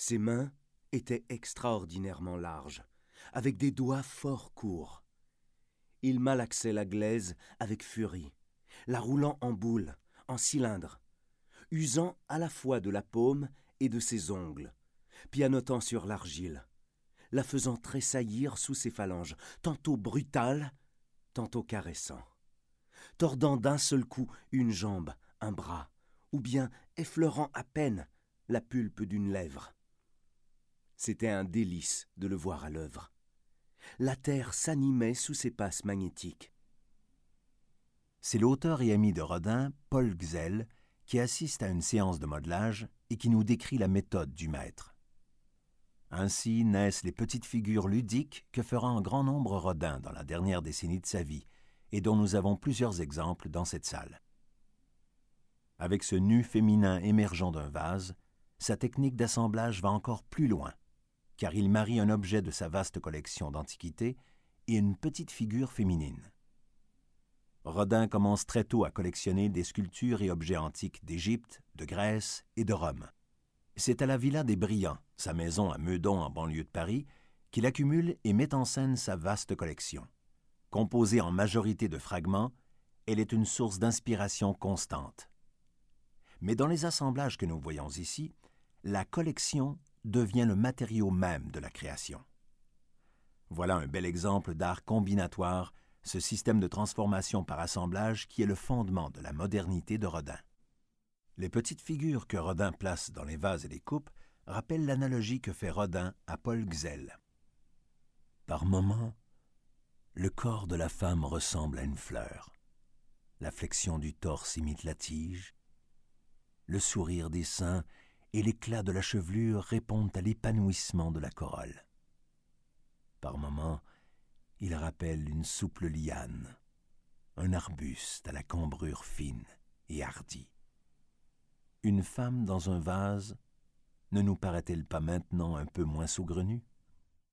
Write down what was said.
Ses mains étaient extraordinairement larges, avec des doigts fort courts. Il malaxait la glaise avec furie, la roulant en boule, en cylindre, usant à la fois de la paume et de ses ongles, pianotant sur l'argile, la faisant tressaillir sous ses phalanges, tantôt brutale, tantôt caressant, tordant d'un seul coup une jambe, un bras, ou bien effleurant à peine la pulpe d'une lèvre. C'était un délice de le voir à l'œuvre. La terre s'animait sous ses passes magnétiques. C'est l'auteur et ami de Rodin, Paul Gzell, qui assiste à une séance de modelage et qui nous décrit la méthode du maître. Ainsi naissent les petites figures ludiques que fera en grand nombre Rodin dans la dernière décennie de sa vie et dont nous avons plusieurs exemples dans cette salle. Avec ce nu féminin émergeant d'un vase, sa technique d'assemblage va encore plus loin, car il marie un objet de sa vaste collection d'antiquités et une petite figure féminine. Rodin commence très tôt à collectionner des sculptures et objets antiques d'Égypte, de Grèce et de Rome. C'est à la Villa des Brillants, sa maison à Meudon en banlieue de Paris, qu'il accumule et met en scène sa vaste collection. Composée en majorité de fragments, elle est une source d'inspiration constante. Mais dans les assemblages que nous voyons ici, la collection devient le matériau même de la création. Voilà un bel exemple d'art combinatoire, ce système de transformation par assemblage qui est le fondement de la modernité de Rodin. Les petites figures que Rodin place dans les vases et les coupes rappellent l'analogie que fait Rodin à Paul Gzell. Par moments, le corps de la femme ressemble à une fleur. La flexion du torse imite la tige. Le sourire des seins et l'éclat de la chevelure répondent à l'épanouissement de la corolle. Par moments, il rappelle une souple liane, un arbuste à la cambrure fine et hardie. Une femme dans un vase ne nous paraît-elle pas maintenant un peu moins saugrenue?